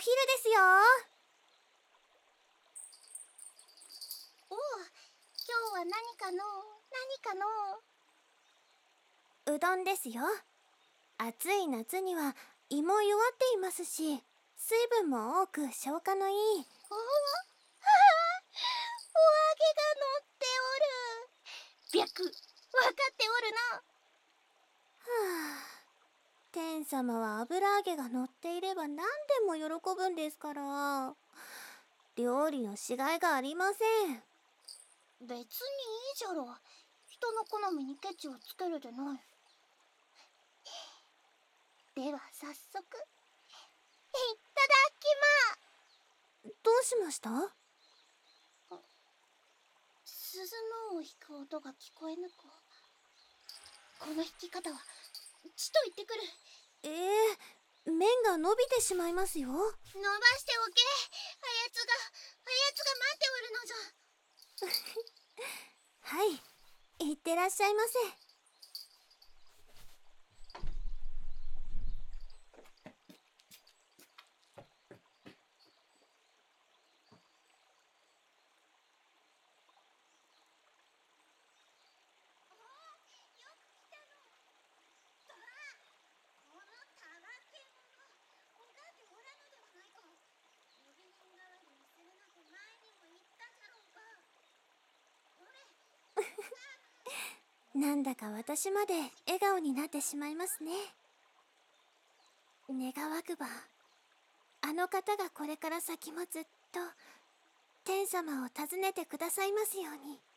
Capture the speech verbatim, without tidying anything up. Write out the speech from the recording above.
昼ですよ。 おお、今日は何かの何かの。 うどんですよ。暑い夏には胃も弱っていますし、水分も多く消化のいい。 おお、はあ、お揚げが乗っておる。白、わかっておるな。 はあ、天様は油揚げが乗っていれば何でも喜ぶんですから。料理のしがいがありません。 別にいいじゃろ。人の好みにケチをつけるでない。では早速いただきま。 どうしました？ 鈴のを弾く音が聞こえぬか。この弾き方はちと言ってくる。 ええー、麺が伸びてしまいますよ。伸ばしておけ。あやつがあやつが待っておるのじゃ。 はい、いってらっしゃいませ。なんだか私まで笑顔になってしまいますね。願わくばあの方がこれから先もずっと天様を訪ねてくださいますように。